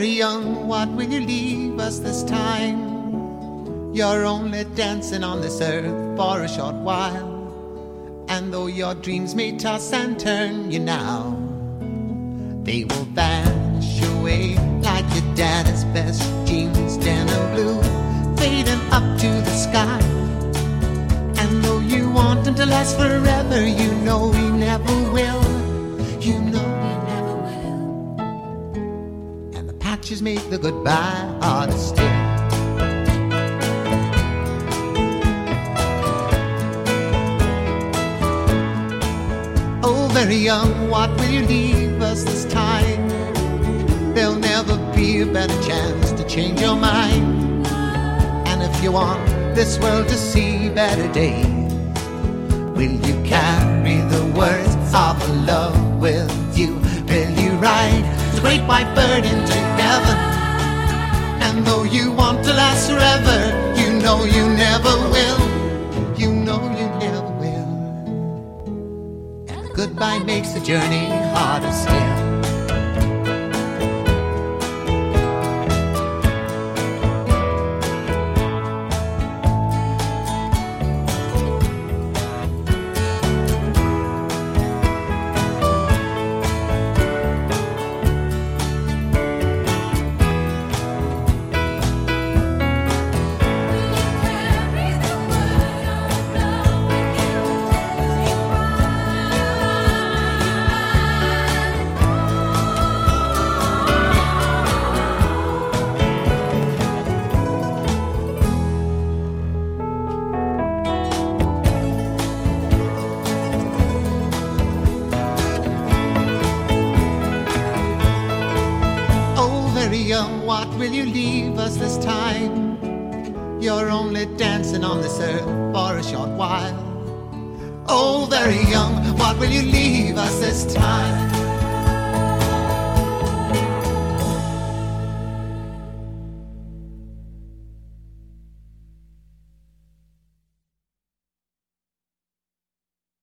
very young, what will you leave us this time? You're only dancing on this earth for a short while. And though your dreams may toss and turn you now, they will vanish away like your daddy's best jeans, denim blue, fading up to the sky. And though you want them to last forever, you know we never will. You know we never will. And the patches make the goodbye harder still. Oh, very young, what will you leave us this time? There'll never be a better chance to change your mind. And if you want this world to see better days, will you carry the words of love with you? Will you ride the great white bird into heaven? And though you want to last forever, you know you never will. You know you never will. And the goodbye makes the journey harder still. Young, what will you leave us this time? You're only dancing on this earth for a short while. Oh, very young, what will you leave us this time?